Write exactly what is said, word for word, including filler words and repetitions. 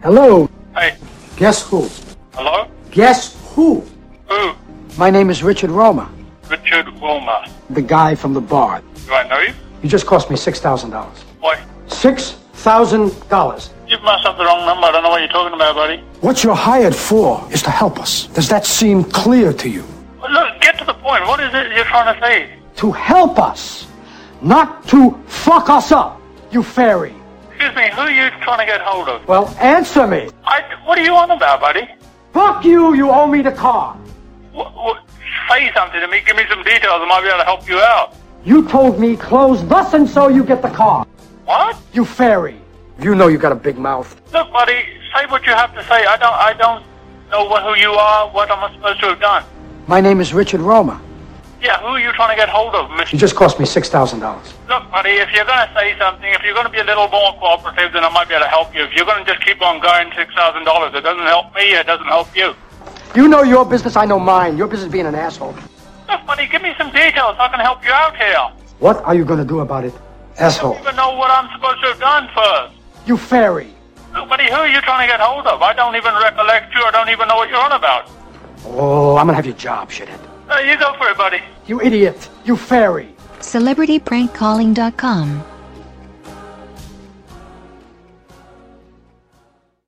Hello. Hey. Guess who? Hello? Guess who? Who? My name is Richard Roma. Richard Wilmer. The guy from the bar. Do I know you? You just cost me six thousand dollars. Why? Six thousand dollars. You must have the wrong number. I don't know what you're talking about, buddy. What you're hired for is to help us. Does that seem clear to you? Well, look, get to the point. What is it you're trying to say? To help us, not to fuck us up, you fairy. Excuse me, who are you trying to get hold of? Well, answer me. I, what are you on about, buddy? Fuck you, you owe me the car. What, what, say something to me. Give me some details. I might be able to help you out. You told me close thus and so you get the car. What? You fairy. You know you got a big mouth. Look, buddy, say what you have to say. I don't, I don't know what, who you are, what am I supposed to have done. My name is Richard Roma. Yeah, who are you trying to get hold of, Mister You just cost me six thousand dollars. Look, buddy, if you're going to say something, if you're going to be a little more cooperative, then I might be able to help you. If you're going to just keep on going six thousand dollars, it doesn't help me, it doesn't help you. You know your business, I know mine. Your business being an asshole. Look, buddy, give me some details so I can help you out here. What are you going to do about it, asshole? I don't even know what I'm supposed to have done first. You fairy. Look, buddy, who are you trying to get hold of? I don't even recollect you. I don't even know what you're on about. Oh, I'm going to have your job, shithead. Uh, you go for it, buddy. You idiot. You fairy. Celebrity Prank Calling dot com